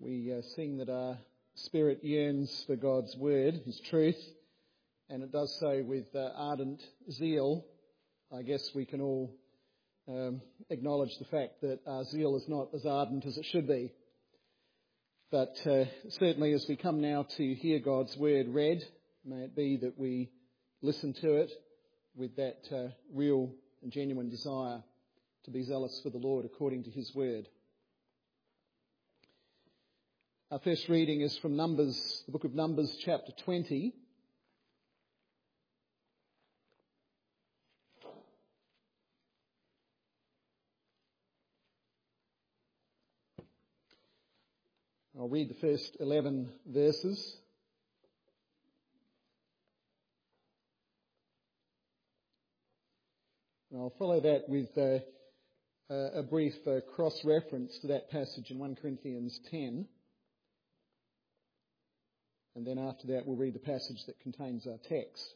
We sing that our spirit yearns for God's word, His truth, and it does so with ardent zeal. I guess we can all acknowledge the fact that our zeal is not as ardent as it should be. But certainly as we come now to hear God's word read, may it be that we listen to it with that real and genuine desire to be zealous for the Lord according to His word. Our first reading is from Numbers, the book of Numbers, chapter 20. I'll read the first 11 verses. And I'll follow that with a brief cross-reference to that passage in 1 Corinthians 10. And then after that, we'll read the passage that contains our text.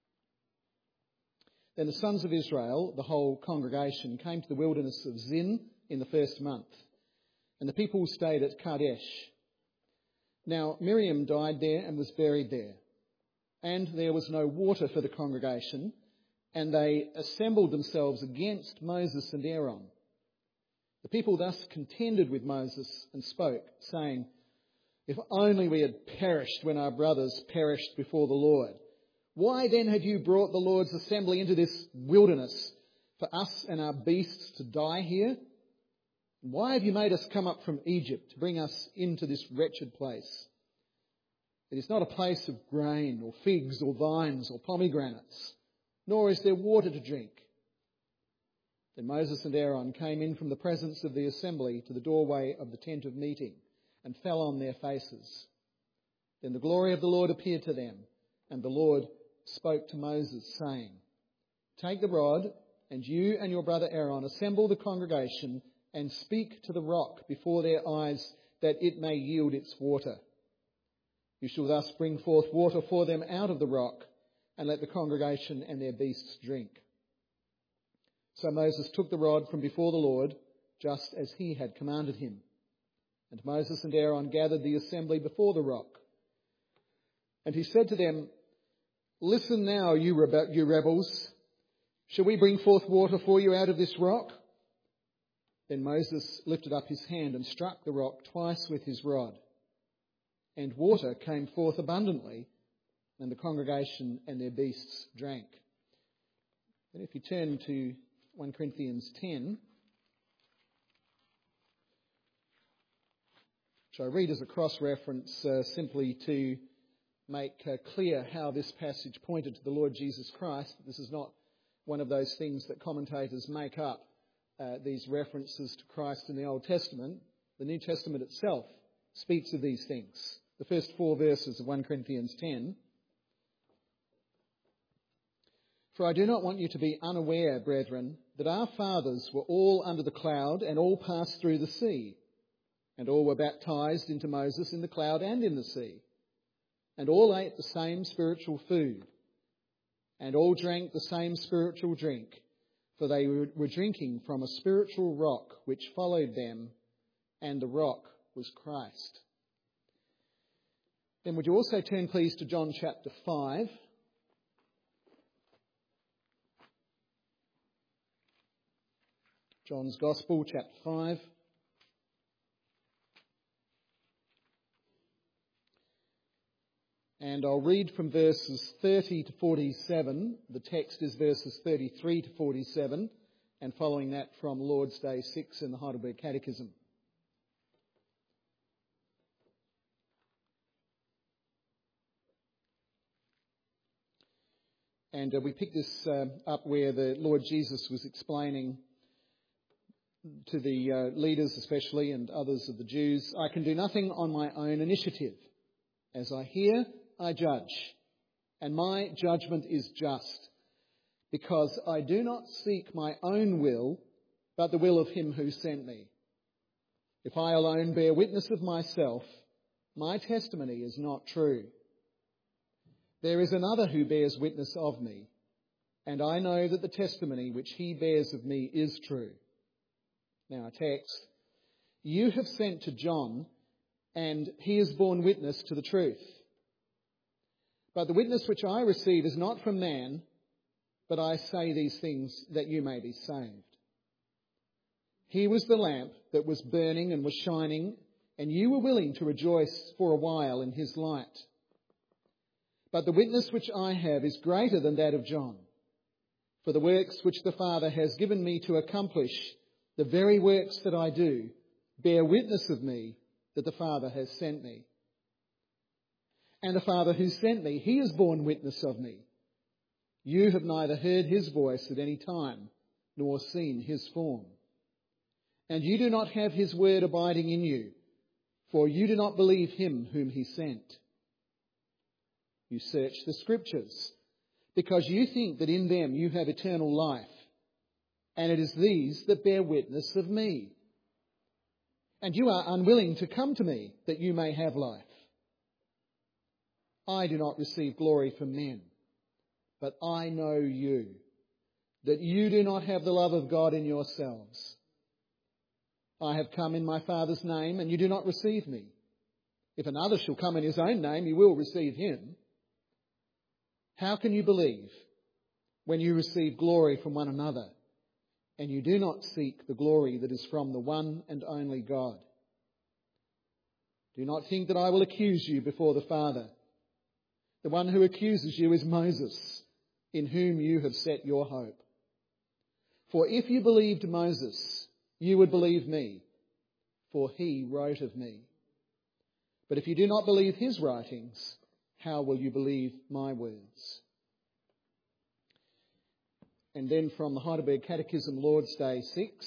Then the sons of Israel, the whole congregation, came to the wilderness of Zin in the first month, and the people stayed at Kadesh. Now Miriam died there and was buried there, and there was no water for the congregation, and they assembled themselves against Moses and Aaron. The people thus contended with Moses and spoke, saying, "If only we had perished when our brothers perished before the Lord. Why then have you brought the Lord's assembly into this wilderness for us and our beasts to die here? Why have you made us come up from Egypt to bring us into this wretched place? It is not a place of grain or figs or vines or pomegranates, nor is there water to drink." Then Moses and Aaron came in from the presence of the assembly to the doorway of the tent of meeting and fell on their faces. Then the glory of the Lord appeared to them, and the Lord spoke to Moses, saying, "Take the rod, and you and your brother Aaron assemble the congregation and speak to the rock before their eyes, that it may yield its water. You shall thus bring forth water for them out of the rock, and let the congregation and their beasts drink." So Moses took the rod from before the Lord, just as he had commanded him. And Moses and Aaron gathered the assembly before the rock. And he said to them, "Listen now, you rebels. Shall we bring forth water for you out of this rock?" Then Moses lifted up his hand and struck the rock twice with his rod. And water came forth abundantly, and the congregation and their beasts drank. And if you turn to 1 Corinthians 10, which I read as a cross-reference simply to make clear how this passage pointed to the Lord Jesus Christ. This is not one of those things that commentators make up, these references to Christ in the Old Testament. The New Testament itself speaks of these things. The first 4 verses of 1 Corinthians 10. "For I do not want you to be unaware, brethren, that our fathers were all under the cloud and all passed through the sea, and all were baptized into Moses in the cloud and in the sea, and all ate the same spiritual food, and all drank the same spiritual drink, for they were drinking from a spiritual rock which followed them, and the rock was Christ." Then would you also turn please to John chapter 5. John's Gospel, chapter 5. And I'll read from verses 30 to 47. The text is verses 33 to 47, and following that from Lord's Day 6 in the Heidelberg Catechism. And we pick this up where the Lord Jesus was explaining to the leaders especially and others of the Jews, "I can do nothing on my own initiative. As I hear, I judge, and my judgment is just, because I do not seek my own will, but the will of him who sent me. If I alone bear witness of myself, my testimony is not true. There is another who bears witness of me, and I know that the testimony which he bears of me is true." Now our text, "You have sent to John, and he has borne witness to the truth. But the witness which I receive is not from man, but I say these things that you may be saved. He was the lamp that was burning and was shining, and you were willing to rejoice for a while in his light. But the witness which I have is greater than that of John. For the works which the Father has given me to accomplish, the very works that I do, bear witness of me that the Father has sent me. And the Father who sent me, he has borne witness of me. You have neither heard his voice at any time, nor seen his form. And you do not have his word abiding in you, for you do not believe him whom he sent. You search the Scriptures, because you think that in them you have eternal life, and it is these that bear witness of me. And you are unwilling to come to me, that you may have life. I do not receive glory from men, but I know you, that you do not have the love of God in yourselves. I have come in my Father's name, and you do not receive me. If another shall come in his own name, you will receive him. How can you believe when you receive glory from one another, and you do not seek the glory that is from the one and only God? Do not think that I will accuse you before the Father. The one who accuses you is Moses, in whom you have set your hope. For if you believed Moses, you would believe me, for he wrote of me. But if you do not believe his writings, how will you believe my words? And then from the Heidelberg Catechism, Lord's Day 6.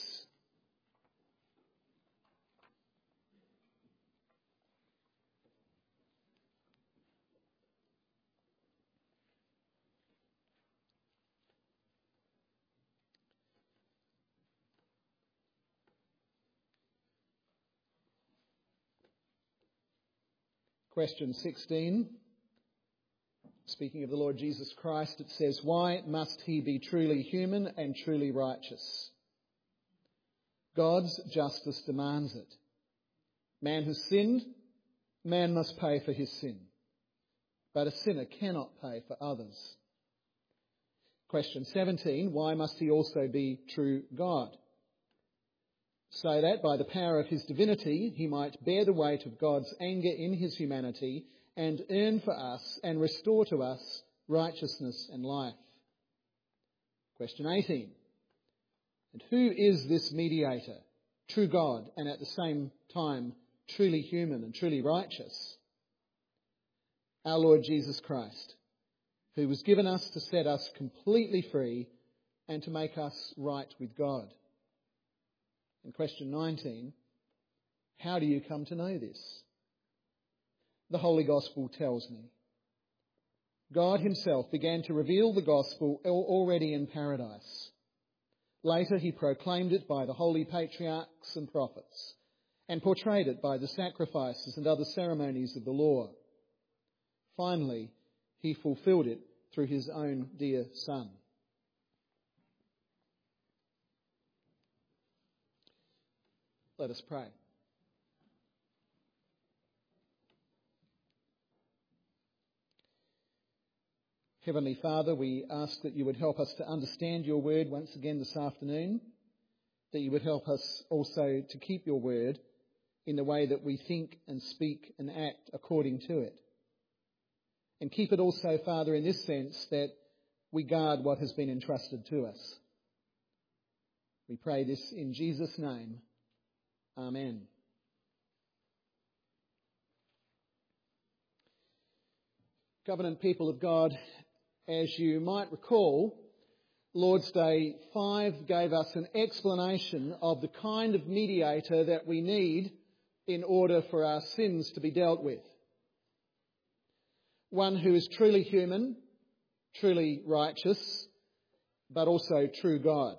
Question 16. Speaking of the Lord Jesus Christ, it says, why must he be truly human and truly righteous? God's justice demands it. Man has sinned, man must pay for his sin. But a sinner cannot pay for others. Question 17, why must he also be true God? So that by the power of his divinity he might bear the weight of God's anger in his humanity and earn for us and restore to us righteousness and life. Question 18. And who is this mediator, true God and at the same time truly human and truly righteous? Our Lord Jesus Christ, who was given us to set us completely free and to make us right with God. And question 19, how do you come to know this? The Holy Gospel tells me. God himself began to reveal the Gospel already in paradise. Later he proclaimed it by the holy patriarchs and prophets and portrayed it by the sacrifices and other ceremonies of the law. Finally, he fulfilled it through his own dear Son. Let us pray. Heavenly Father, we ask that you would help us to understand your word once again this afternoon, that you would help us also to keep your word in the way that we think and speak and act according to it. And keep it also, Father, in this sense that we guard what has been entrusted to us. We pray this in Jesus' name. Amen. Covenant people of God, as you might recall, Lord's Day 5 gave us an explanation of the kind of mediator that we need in order for our sins to be dealt with. One who is truly human, truly righteous, but also true God.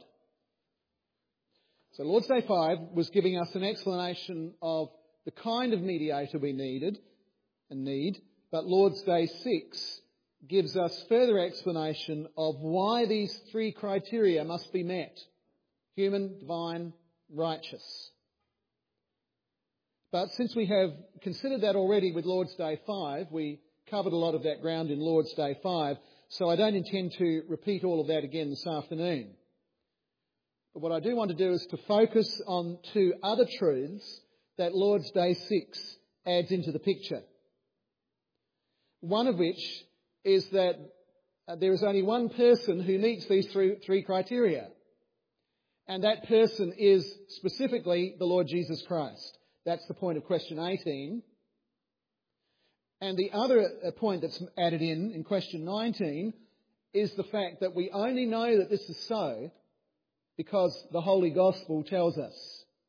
So Lord's Day 5 was giving us an explanation of the kind of mediator we needed and need, but Lord's Day 6 gives us further explanation of why these three criteria must be met: human, divine, righteous. But since we have considered that already with Lord's Day 5, we covered a lot of that ground in Lord's Day 5, so I don't intend to repeat all of that again this afternoon. But what I do want to do is to focus on two other truths that Lord's Day 6 adds into the picture. One of which is that there is only one person who meets these three criteria. And that person is specifically the Lord Jesus Christ. That's the point of question 18. And the other point that's added in question 19 is the fact that we only know that this is so because the Holy Gospel tells us.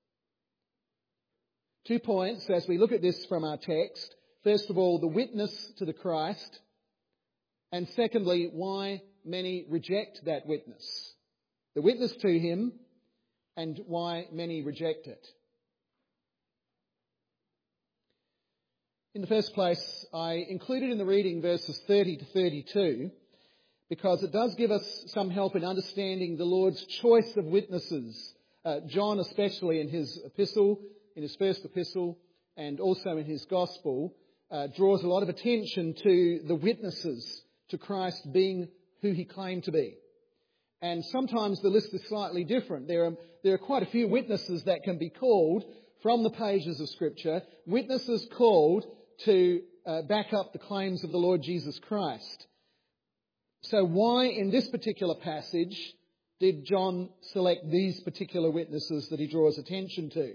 2 points as we look at this from our text. First of all, the witness to the Christ. And secondly, why many reject that witness. The witness to him and why many reject it. In the first place, I included in the reading verses 30 to 32 because it does give us some help in understanding the Lord's choice of witnesses. John, especially in his epistle, in his first epistle, and also in his gospel, draws a lot of attention to the witnesses to Christ being who he claimed to be. And sometimes the list is slightly different. There are quite a few witnesses that can be called from the pages of Scripture, witnesses called to back up the claims of the Lord Jesus Christ. So why in this particular passage did John select these particular witnesses that he draws attention to?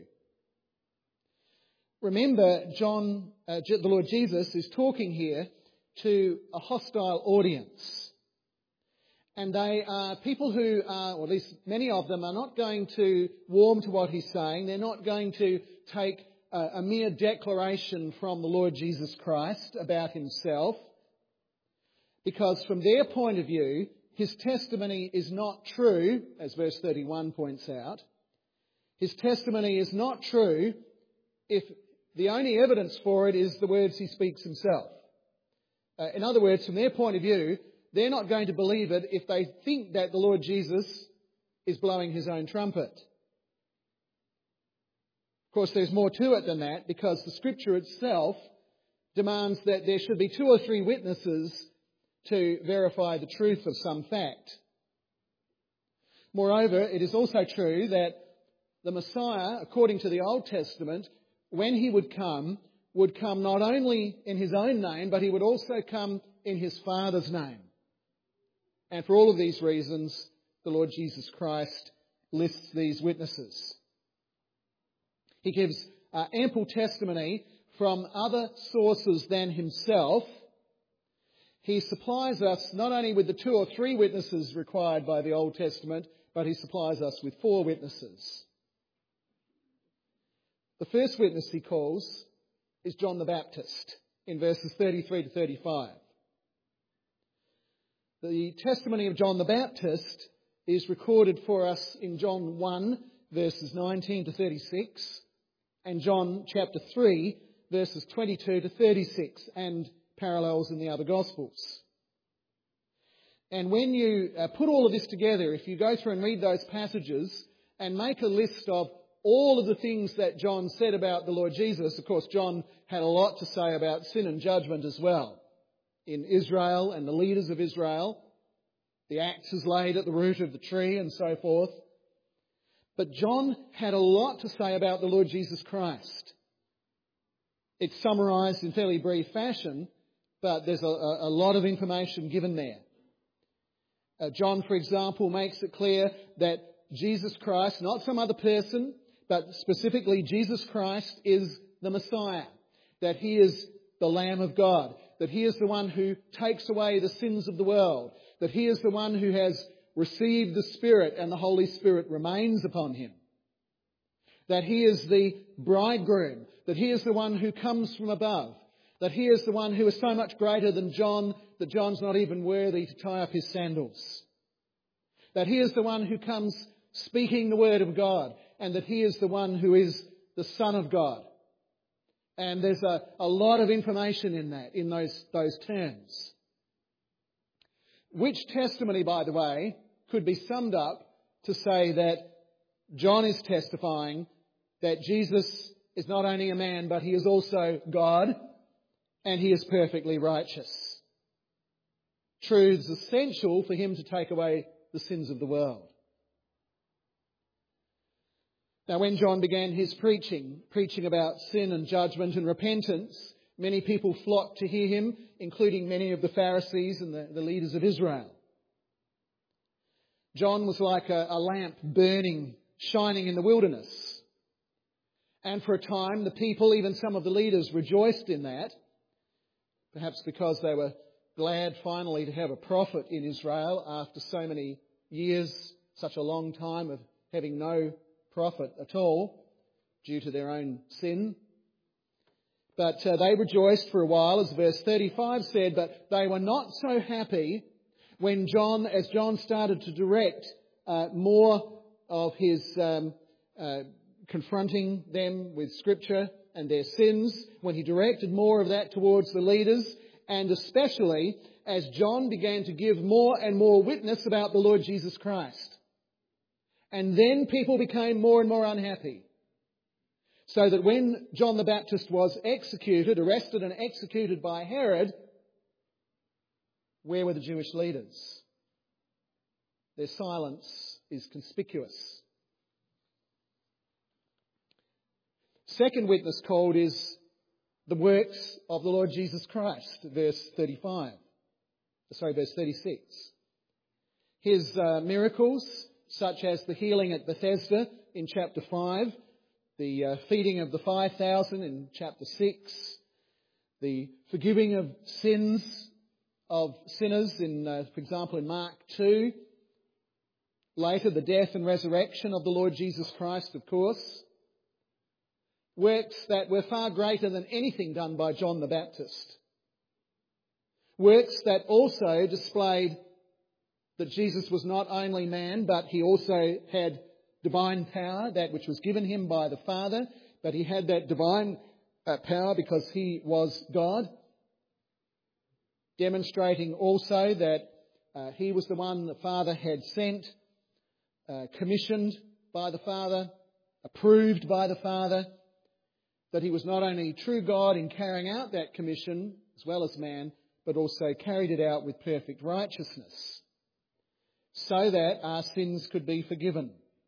Remember, the Lord Jesus is talking here to a hostile audience. And they are people who are, or at least many of them, are not going to warm to what he's saying. They're not going to take a mere declaration from the Lord Jesus Christ about himself. Because from their point of view, his testimony is not true, as verse 31 points out. His testimony is not true if the only evidence for it is the words he speaks himself. In other words, from their point of view, they're not going to believe it if they think that the Lord Jesus is blowing his own trumpet. Of course, there's more to it than that because the Scripture itself demands that there should be 2 or 3 witnesses to verify the truth of some fact. Moreover, it is also true that the Messiah, according to the Old Testament, when he would come not only in his own name, but he would also come in his Father's name. And for all of these reasons, the Lord Jesus Christ lists these witnesses. He gives ample testimony from other sources than himself. He supplies us not only with the 2 or 3 witnesses required by the Old Testament, but he supplies us with 4 witnesses. The first witness he calls is John the Baptist in verses 33 to 35. The testimony of John the Baptist is recorded for us in John 1, verses 19 to 36, and John chapter 3, verses 22 to 36, and parallels in the other Gospels. And when you put all of this together, if you go through and read those passages and make a list of all of the things that John said about the Lord Jesus, of course, John had a lot to say about sin and judgment as well in Israel and the leaders of Israel. The axe is laid at the root of the tree and so forth. But John had a lot to say about the Lord Jesus Christ. It's summarised in fairly brief fashion, but there's a lot of information given there. John, for example, makes it clear that Jesus Christ, not some other person, but specifically Jesus Christ is the Messiah, that he is the Lamb of God, that he is the one who takes away the sins of the world, that he is the one who has received the Spirit and the Holy Spirit remains upon him, that he is the bridegroom, that he is the one who comes from above, that he is the one who is so much greater than John that John's not even worthy to tie up his sandals, that he is the one who comes speaking the word of God, and that he is the one who is the Son of God. And there's a lot of information in that, in those terms. Which testimony, by the way, could be summed up to say that John is testifying that Jesus is not only a man, but he is also God, and he is perfectly righteous. Truths essential for him to take away the sins of the world. Now, when John began his preaching about sin and judgment and repentance, many people flocked to hear him, including many of the Pharisees and the leaders of Israel. John was like a lamp burning, shining in the wilderness. And for a time, the people, even some of the leaders, rejoiced in that, perhaps because they were glad finally to have a prophet in Israel after so many years, such a long time of having no prophet at all due to their own sin. But they rejoiced for a while, as verse 35 said, but they were not so happy when as John started to direct more of his confronting them with Scripture and their sins, when he directed more of that towards the leaders, and especially as John began to give more and more witness about the Lord Jesus Christ. And then people became more and more unhappy. So that when John the Baptist was arrested and executed by Herod, where were the Jewish leaders? Their silence is conspicuous. Second witness called is the works of the Lord Jesus Christ, verse 36. His miracles, such as the healing at Bethesda in chapter 5, the feeding of the 5,000 in chapter 6, the forgiving of sins of sinners for example, in Mark 2, later the death and resurrection of the Lord Jesus Christ, of course, works that were far greater than anything done by John the Baptist. Works that also displayed that Jesus was not only man, but he also had divine power, that which was given him by the Father, but he had that divine power because he was God, demonstrating also that he was the one the Father had sent, commissioned by the Father, approved by the Father, that he was not only true God in carrying out that commission as well as man, but also carried it out with perfect righteousness, so that our sins could be forgiven.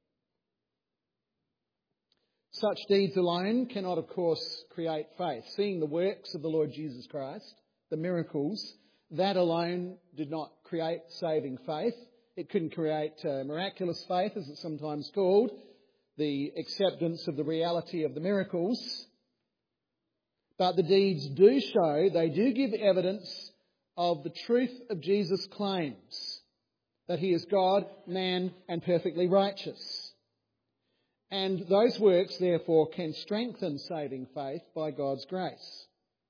Such deeds alone cannot, of course, create faith. Seeing the works of the Lord Jesus Christ, the miracles, that alone did not create saving faith. It couldn't create miraculous faith, as it's sometimes called, the acceptance of the reality of the miracles. But the deeds do show, they do give evidence of the truth of Jesus' claims, that he is God, man, and perfectly righteous. And those works, therefore, can strengthen saving faith by God's grace.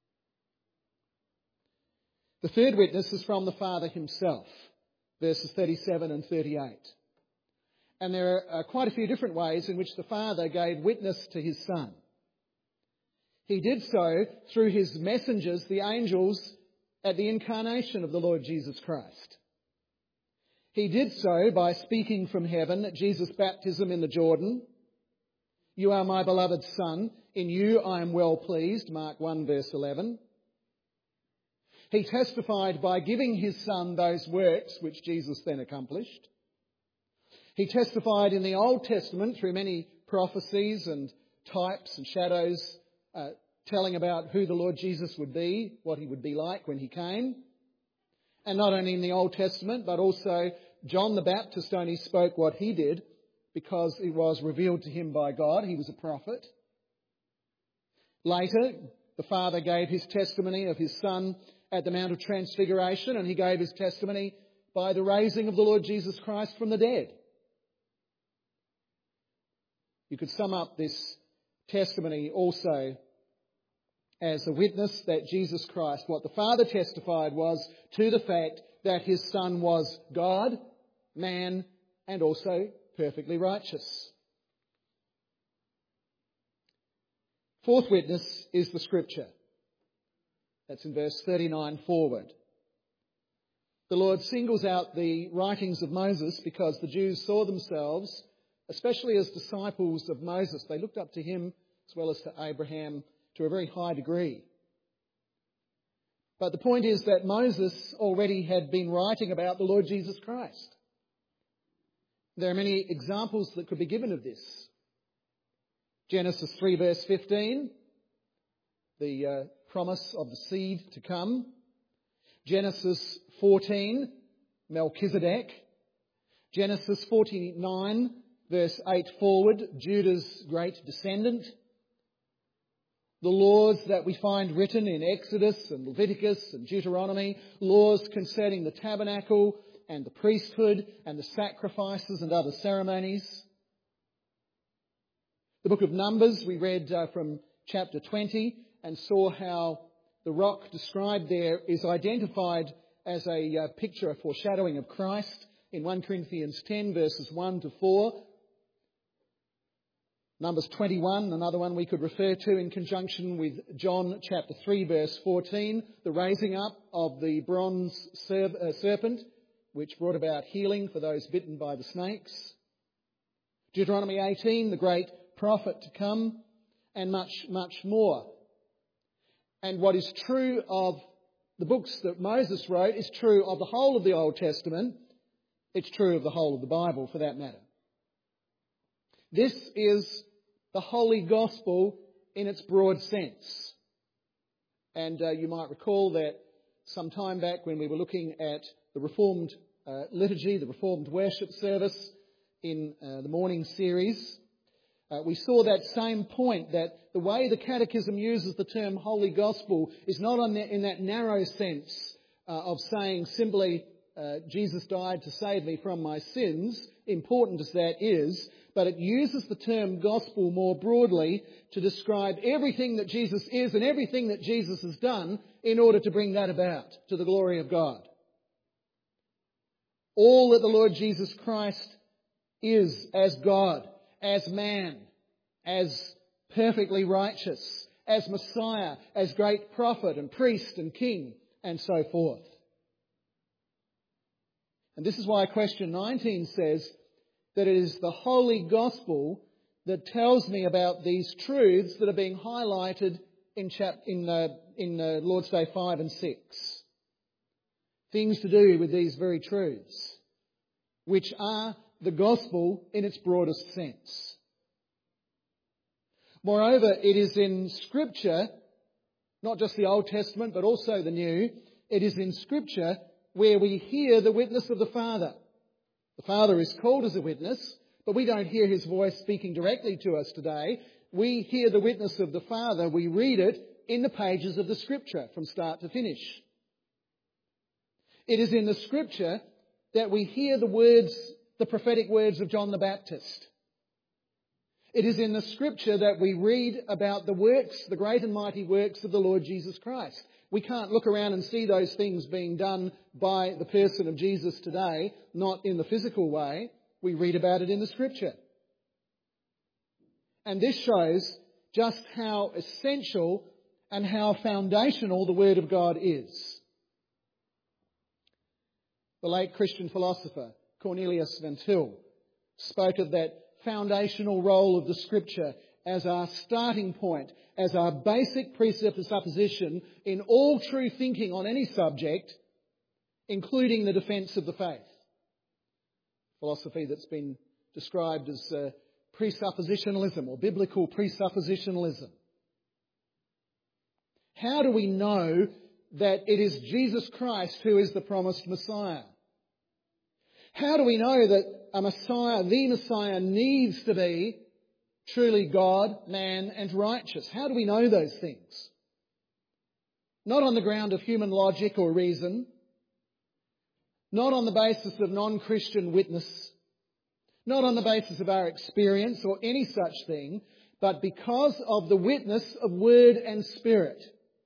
The third witness is from the Father himself, verses 37 and 38. And there are quite a few different ways in which the Father gave witness to his Son. He did so through his messengers, the angels, at the incarnation of the Lord Jesus Christ. He did so by speaking from heaven at Jesus' baptism in the Jordan. You are my beloved Son, in you I am well pleased, Mark 1 verse 11. He testified by giving his Son those works which Jesus then accomplished. He testified in the Old Testament through many prophecies and types and shadows, telling about who the Lord Jesus would be, what he would be like when he came. And not only in the Old Testament, but also John the Baptist only spoke what he did because it was revealed to him by God. He was a prophet. Later, the Father gave his testimony of his Son at the Mount of Transfiguration, and he gave his testimony by the raising of the Lord Jesus Christ from the dead. You could sum up this testimony also as a witness that Jesus Christ, what the Father testified was to the fact that his Son was God, man, and also perfectly righteous. Fourth witness is the Scripture. That's in verse 39 forward. The Lord singles out the writings of Moses because the Jews saw themselves, especially as disciples of Moses. They looked up to him as well as to Abraham to a very high degree. But the point is that Moses already had been writing about the Lord Jesus Christ. There are many examples that could be given of this. Genesis 3 verse 15, the promise of the seed to come. Genesis 14, Melchizedek. Genesis 49 verse 8 forward, Judah's great descendant. The laws that we find written in Exodus and Leviticus and Deuteronomy, laws concerning the tabernacle and the priesthood and the sacrifices and other ceremonies. The book of Numbers, we read from chapter 20 and saw how the rock described there is identified as a picture, a foreshadowing of Christ in 1 Corinthians 10 verses 1 to 4. Numbers 21, another one we could refer to in conjunction with John chapter 3 verse 14, the raising up of the bronze serpent, which brought about healing for those bitten by the snakes. Deuteronomy 18, the great prophet to come, and much, much more. And what is true of the books that Moses wrote is true of the whole of the Old Testament. It's true of the whole of the Bible, for that matter. This is the Holy Gospel in its broad sense. And you might recall that some time back when we were looking at the Reformed liturgy, the Reformed worship service in the morning series, we saw that same point, that the way the Catechism uses the term Holy Gospel is not in that narrow sense of saying simply, Jesus died to save me from my sins, important as that is, but it uses the term gospel more broadly to describe everything that Jesus is and everything that Jesus has done in order to bring that about to the glory of God. All that the Lord Jesus Christ is as God, as man, as perfectly righteous, as Messiah, as great prophet and priest and king, and so forth. And this is why question 19 says that it is the Holy Gospel that tells me about these truths that are being highlighted in Lord's Day 5 and 6. Things to do with these very truths, which are the Gospel in its broadest sense. Moreover, it is in Scripture, not just the Old Testament but also the New, it is in Scripture where we hear the witness of the Father. The Father is called as a witness, but we don't hear his voice speaking directly to us today. We hear the witness of the Father. We read it in the pages of the Scripture from start to finish. It is in the Scripture that we hear the prophetic words of John the Baptist. It is in the Scripture that we read about the works, the great and mighty works of the Lord Jesus Christ. We can't look around and see those things being done by the person of Jesus today, not in the physical way. We read about it in the Scripture. And this shows just how essential and how foundational the Word of God is. The late Christian philosopher Cornelius Van Til spoke of that foundational role of the Scripture as our starting point, as our basic presupposition in all true thinking on any subject, including the defence of the faith. Philosophy that's been described as presuppositionalism or biblical presuppositionalism. How do we know that it is Jesus Christ who is the promised Messiah? How do we know that a Messiah, the Messiah, needs to be truly God, man and righteous? How do we know those things? Not on the ground of human logic or reason, not on the basis of non-Christian witness, not on the basis of our experience or any such thing, but because of the witness of Word and Spirit.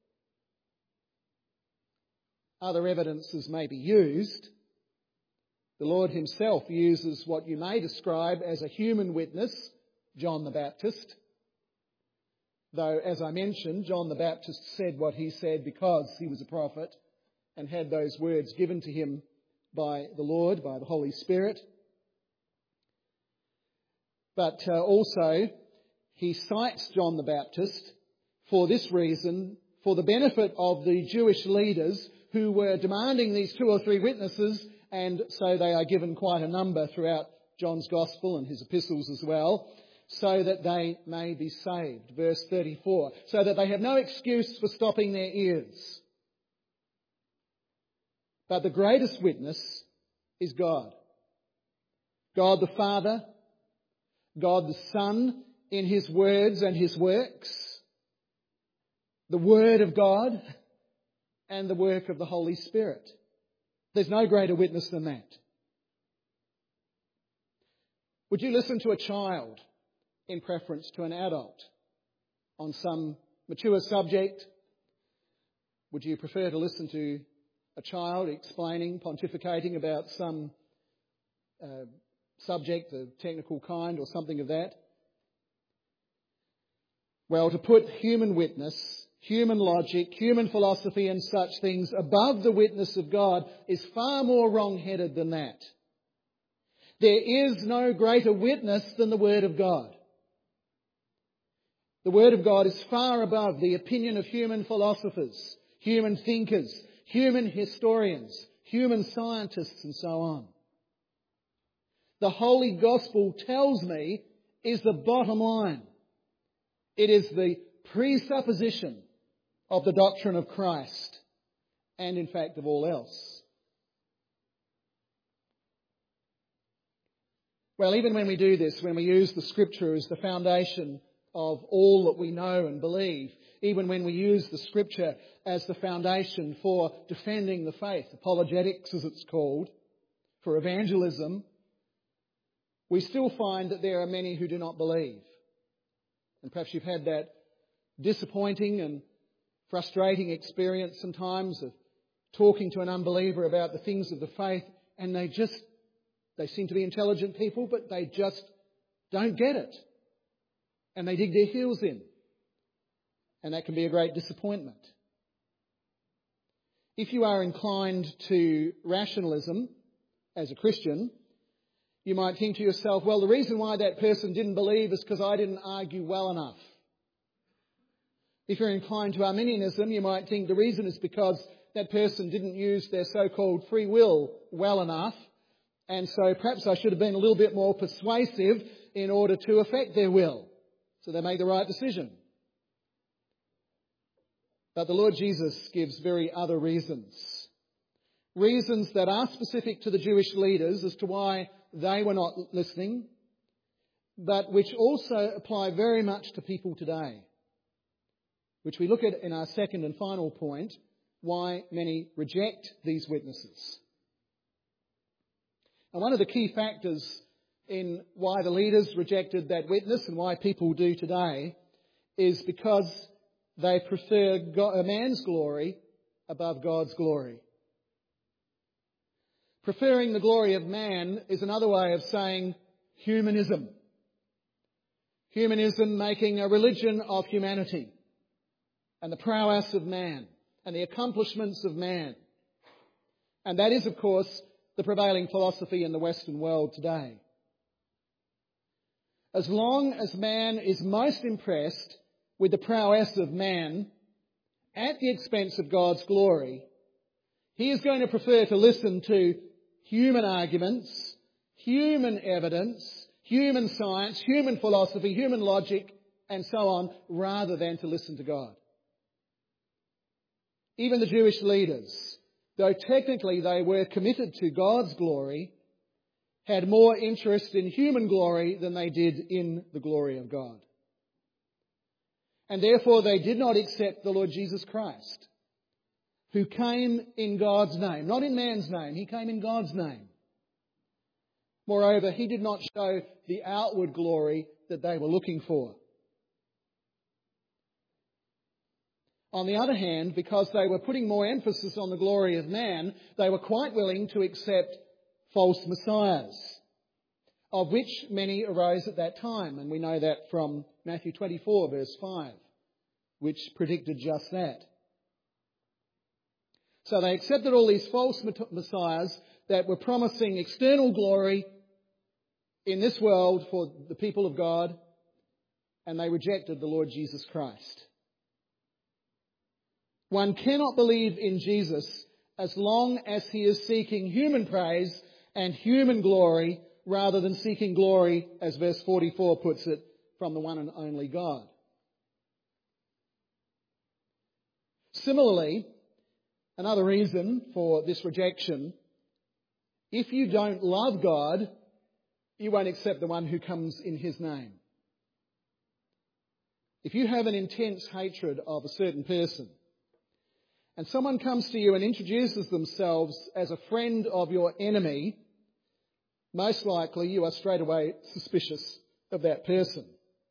Other evidences may be used. The Lord himself uses what you may describe as a human witness, John the Baptist. Though, as I mentioned, John the Baptist said what he said because he was a prophet and had those words given to him by the Lord, by the Holy Spirit. But also, he cites John the Baptist for this reason, for the benefit of the Jewish leaders who were demanding these 2 or 3 witnesses, and so they are given quite a number throughout John's Gospel and his epistles as well, so that they may be saved. Verse 34, so that they have no excuse for stopping their ears. But the greatest witness is God. God the Father, God the Son in his words and his works, the Word of God and the work of the Holy Spirit. There's no greater witness than that. Would you listen to a child in preference to an adult on some mature subject? Would you prefer to listen to a child explaining, pontificating about some subject, a technical kind or something of that? Well, to put human witness, human logic, human philosophy and such things above the witness of God is far more wrong-headed than that. There is no greater witness than the Word of God. The Word of God is far above the opinion of human philosophers, human thinkers, human historians, human scientists and so on. The Holy Gospel tells me is the bottom line. It is the presupposition of the doctrine of Christ and in fact of all else. Well, even when we do this, when we use the Scripture as the foundation of all that we know and believe, even when we use the Scripture as the foundation for defending the faith, apologetics as it's called, for evangelism, we still find that there are many who do not believe. And perhaps you've had that disappointing and frustrating experience sometimes of talking to an unbeliever about the things of the faith, and they seem to be intelligent people, but they just don't get it. And they dig their heels in. And that can be a great disappointment. If you are inclined to rationalism as a Christian, you might think to yourself, well, the reason why that person didn't believe is because I didn't argue well enough. If you're inclined to Arminianism, you might think the reason is because that person didn't use their so-called free will well enough, and so perhaps I should have been a little bit more persuasive in order to affect their will, so they make the right decision. But the Lord Jesus gives very other reasons. Reasons that are specific to the Jewish leaders as to why they were not listening, but which also apply very much to people today, which we look at in our second and final point, why many reject these witnesses. And one of the key factors in why the leaders rejected that witness and why people do today is because they prefer a man's glory above God's glory. Preferring the glory of man is another way of saying humanism. Humanism making a religion of humanity and the prowess of man and the accomplishments of man. And that is, of course, the prevailing philosophy in the Western world today. As long as man is most impressed with the prowess of man at the expense of God's glory, he is going to prefer to listen to human arguments, human evidence, human science, human philosophy, human logic, and so on, rather than to listen to God. Even the Jewish leaders, though technically they were committed to God's glory, had more interest in human glory than they did in the glory of God. And therefore they did not accept the Lord Jesus Christ, who came in God's name, not in man's name. He came in God's name. Moreover, he did not show the outward glory that they were looking for. On the other hand, because they were putting more emphasis on the glory of man, they were quite willing to accept false messiahs, of which many arose at that time. And we know that from Matthew 24, verse 5, which predicted just that. So they accepted all these false messiahs that were promising external glory in this world for the people of God, and they rejected the Lord Jesus Christ. One cannot believe in Jesus as long as he is seeking human praise and human glory rather than seeking glory, as verse 44 puts it, from the one and only God. Similarly, another reason for this rejection, if you don't love God, you won't accept the one who comes in his name. If you have an intense hatred of a certain person, and someone comes to you and introduces themselves as a friend of your enemy, most likely you are straight away suspicious of that person.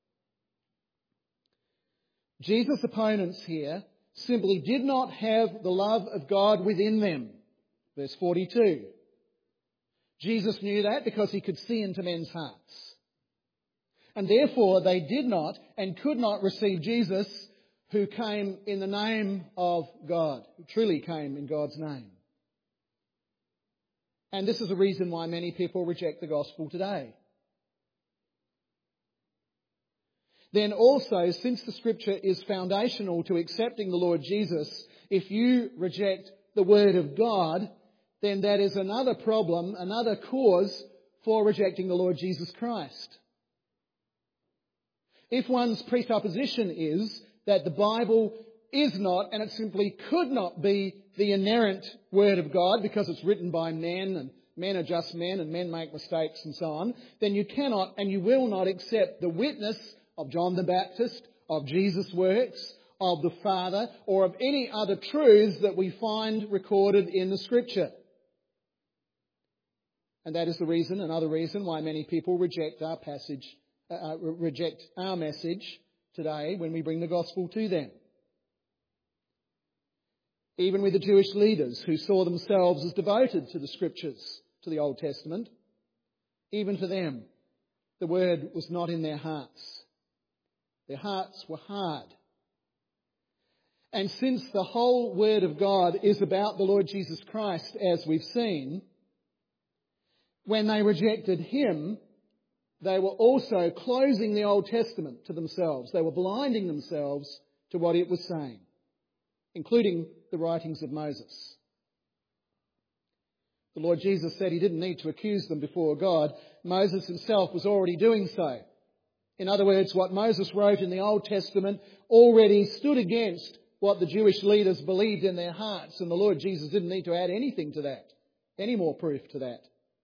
Jesus' opponents here simply did not have the love of God within them. Verse 42. Jesus knew that because he could see into men's hearts. And therefore they did not and could not receive Jesus, who came in the name of God, who truly came in God's name. And this is the reason why many people reject the gospel today. Then also, since the Scripture is foundational to accepting the Lord Jesus, if you reject the Word of God, then that is another problem, another cause for rejecting the Lord Jesus Christ. If one's presupposition is that the Bible is not, and it simply could not be, the inerrant Word of God because it's written by men, and men are just men, and men make mistakes and so on, then you cannot and you will not accept the witness of John the Baptist, of Jesus' works, of the Father, or of any other truths that we find recorded in the Scripture. And that is the reason, another reason, why many people reject our message today when we bring the gospel to them. Even with the Jewish leaders who saw themselves as devoted to the Scriptures, to the Old Testament, even for them, the word was not in their hearts. Their hearts were hard. And since the whole Word of God is about the Lord Jesus Christ, as we've seen, when they rejected him, they were also closing the Old Testament to themselves. They were blinding themselves to what it was saying, including the writings of Moses. The Lord Jesus said he didn't need to accuse them before God. Moses himself was already doing so. In other words, what Moses wrote in the Old Testament already stood against what the Jewish leaders believed in their hearts, and the Lord Jesus didn't need to add anything to that, any more proof to that.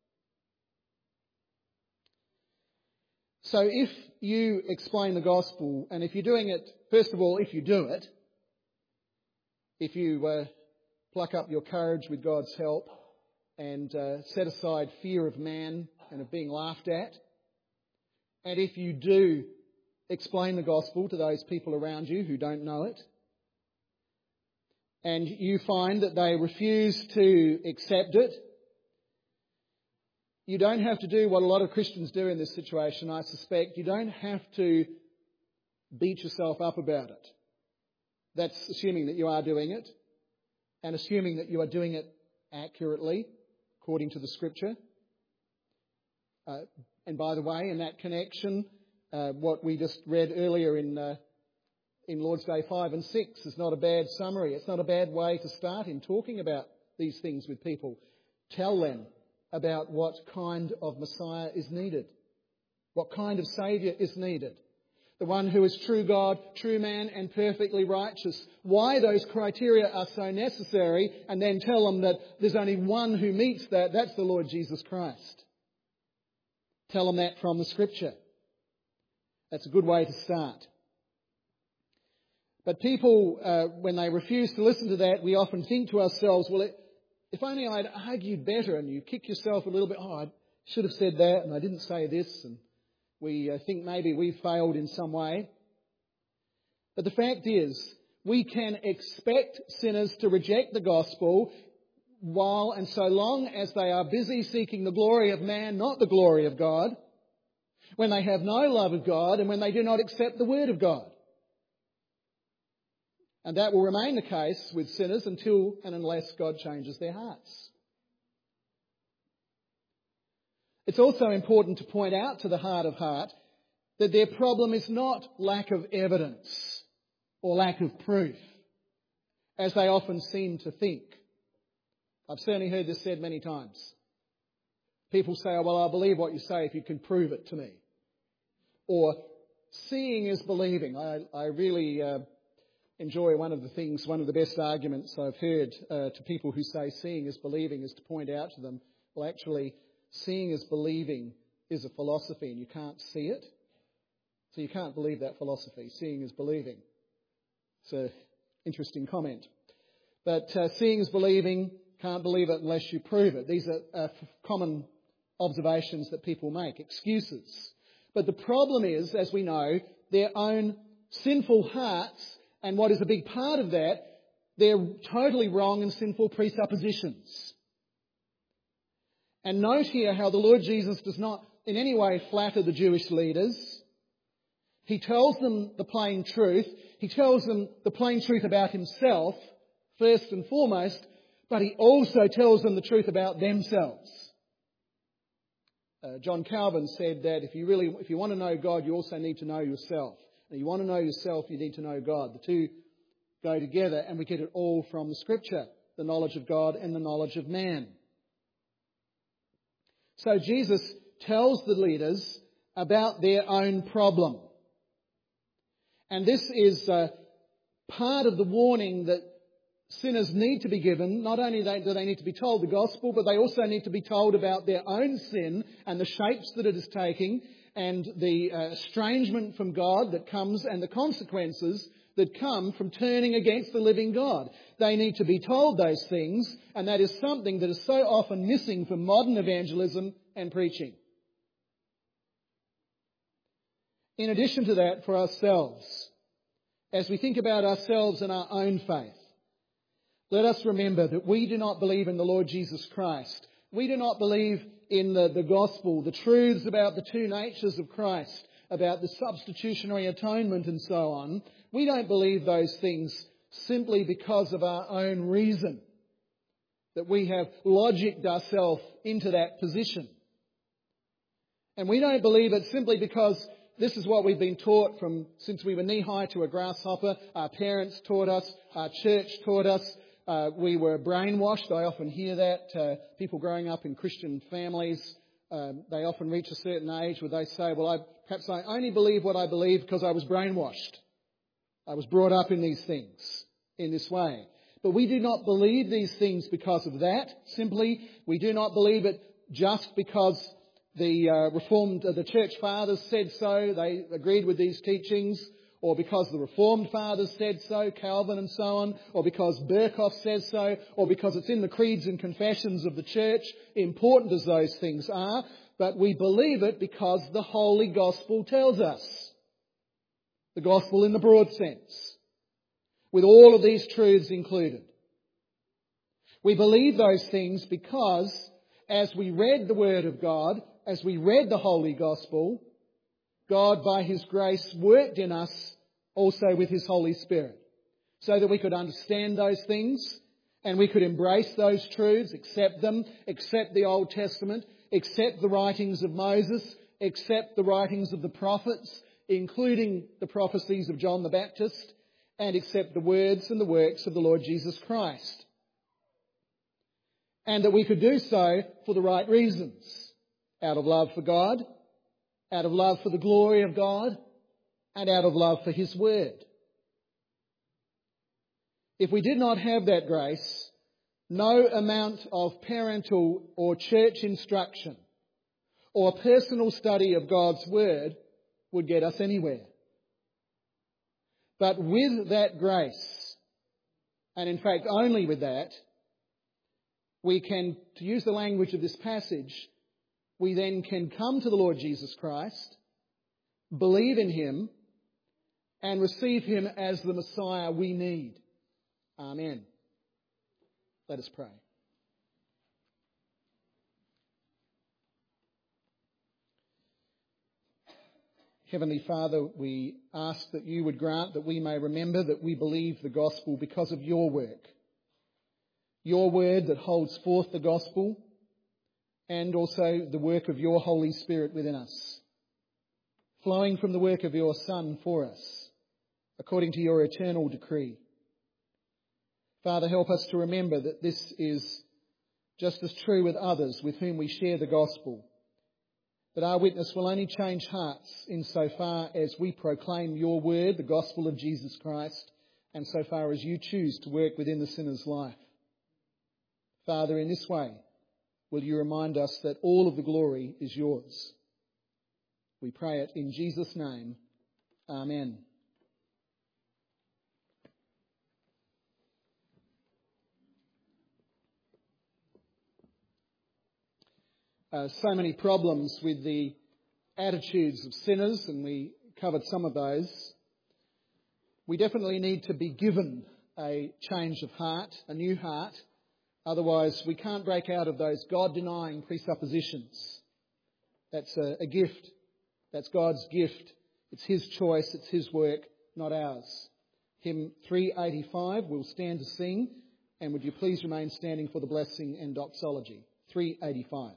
So if you explain the gospel, and if you're doing it, first of all, if you do it, if you pluck up your courage with God's help and set aside fear of man and of being laughed at, and if you do explain the gospel to those people around you who don't know it, and you find that they refuse to accept it, you don't have to do what a lot of Christians do in this situation, I suspect. You don't have to beat yourself up about it. That's assuming that you are doing it, and assuming that you are doing it accurately, according to the Scripture. And by the way, in that connection, what we just read earlier in Lord's Day 5 and 6 is not a bad summary. It's not a bad way to start in talking about these things with people. Tell them about what kind of Messiah is needed, what kind of Saviour is needed. The one who is true God, true man and perfectly righteous. Why those criteria are so necessary, and then tell them that there's only one who meets that. That's the Lord Jesus Christ. Tell them that from the Scripture. That's a good way to start. But people, when they refuse to listen to that, we often think to ourselves, well, if only I'd argued better, and you kick yourself a little bit, I should have said that and I didn't say this, and we think maybe we've failed in some way. But the fact is, we can expect sinners to reject the gospel while and so long as they are busy seeking the glory of man, not the glory of God, when they have no love of God and when they do not accept the word of God. And that will remain the case with sinners until and unless God changes their hearts. It's also important to point out to the heart of heart that their problem is not lack of evidence or lack of proof, as they often seem to think. I've certainly heard this said many times. People say, "Oh, well, I'll believe what you say if you can prove it to me." Or, seeing is believing. I really enjoy one of the best arguments I've heard to people who say seeing is believing is to point out to them, well, actually, seeing is believing is a philosophy and you can't see it. So you can't believe that philosophy. Seeing is believing. It's an interesting comment. But seeing is believing, can't believe it unless you prove it. These are common observations that people make, excuses. But the problem is, as we know, their own sinful hearts, and what is a big part of that, they're totally wrong and sinful presuppositions. And note here how the Lord Jesus does not in any way flatter the Jewish leaders. He tells them the plain truth. He tells them the plain truth about himself, first and foremost, but he also tells them the truth about themselves. John Calvin said that if you want to know God, you also need to know yourself. And you want to know yourself, you need to know God. The two go together, and we get it all from the Scripture, the knowledge of God and the knowledge of man. So Jesus tells the leaders about their own problem. And this is part of the warning that sinners need to be given. Not only do they need to be told the gospel, but they also need to be told about their own sin and the shapes that it is taking, and the estrangement from God that comes, and the consequences that come from turning against the living God. They need to be told those things, and that is something that is so often missing from modern evangelism and preaching. In addition to that, for ourselves, as we think about ourselves and our own faith, let us remember that we do not believe in the Lord Jesus Christ. We do not believe in the gospel, the truths about the two natures of Christ, about the substitutionary atonement and so on. We don't believe those things simply because of our own reason, that we have logicked ourselves into that position. And we don't believe it simply because this is what we've been taught from since we were knee-high to a grasshopper. Our parents taught us, our church taught us. We were brainwashed. I often hear that. People growing up in Christian families, they often reach a certain age where they say, well, perhaps I only believe what I believe because I was brainwashed. I was brought up in these things, in this way. But we do not believe these things because of that, simply. We do not believe it just because the church fathers said so, they agreed with these teachings, or because the Reformed fathers said so, Calvin and so on, or because Berkhoff says so, or because it's in the creeds and confessions of the church, important as those things are, but we believe it because the Holy Gospel tells us. The Gospel in the broad sense, with all of these truths included. We believe those things because as we read the Word of God, as we read the Holy Gospel, God, by His grace, worked in us also with His Holy Spirit, so that we could understand those things and we could embrace those truths, accept them, accept the Old Testament, accept the writings of Moses, accept the writings of the prophets, including the prophecies of John the Baptist, and accept the words and the works of the Lord Jesus Christ. And that we could do so for the right reasons, out of love for God, out of love for the glory of God, and out of love for His Word. If we did not have that grace, no amount of parental or church instruction or personal study of God's Word would get us anywhere. But with that grace, and in fact only with that, we can, to use the language of this passage, we then can come to the Lord Jesus Christ, believe in Him, and receive Him as the Messiah we need. Amen. Let us pray. Heavenly Father, we ask that You would grant that we may remember that we believe the gospel because of Your work. Your word that holds forth the gospel, and also the work of Your Holy Spirit within us. flowing from the work of your Son for us, according to your eternal decree. Father, help us to remember that this is just as true with others with whom we share the gospel, that our witness will only change hearts insofar as we proclaim your word, the gospel of Jesus Christ, and so far as you choose to work within the sinner's life. Father, in this way, will you remind us that all of the glory is yours? We pray it in Jesus' name. Amen. So many problems with the attitudes of sinners, and we covered some of those. We definitely need to be given a change of heart, a new heart. Otherwise, we can't break out of those God-denying presuppositions. That's a gift. That's God's gift. It's his choice. It's his work, not ours. Hymn 385, we'll stand to sing. And would you please remain standing for the blessing and doxology? 385.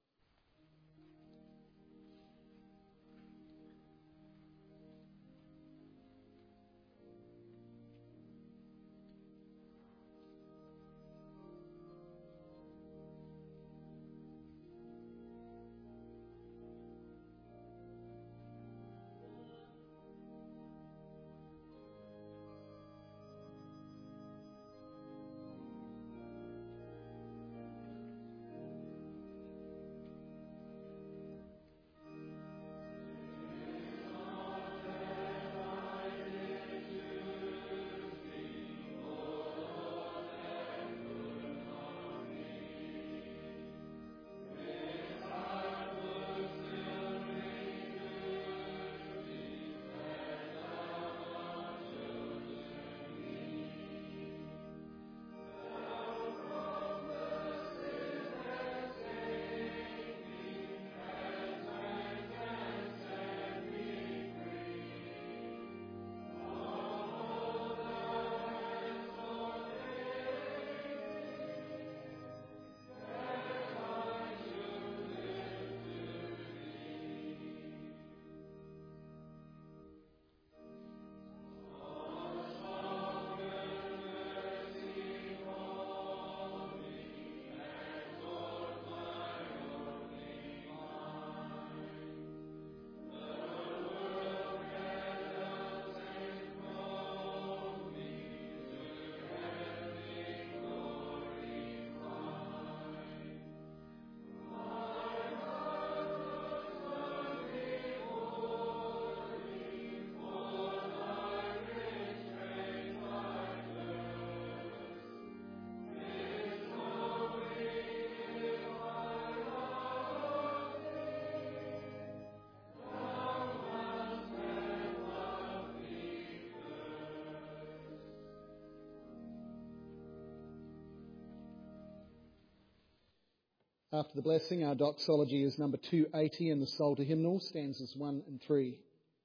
After the blessing, our doxology is number 280 in the Psalter hymnal, stanzas 1 and 3.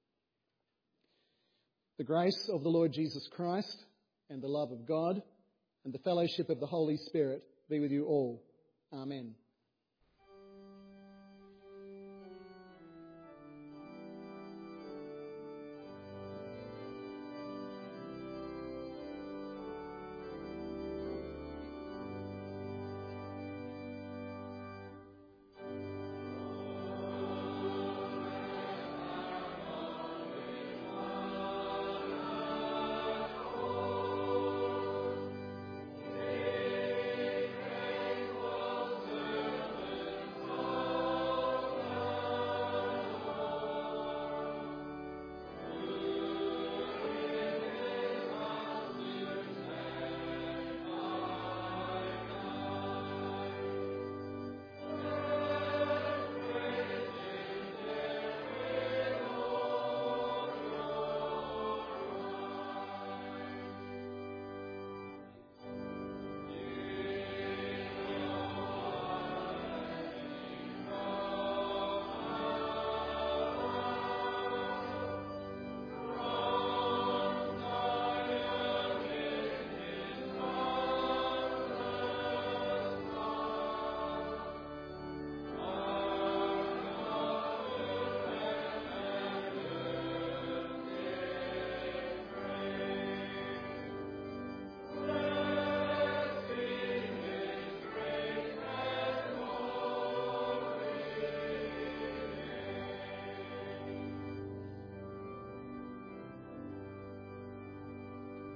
The grace of the Lord Jesus Christ and the love of God and the fellowship of the Holy Spirit be with you all. Amen.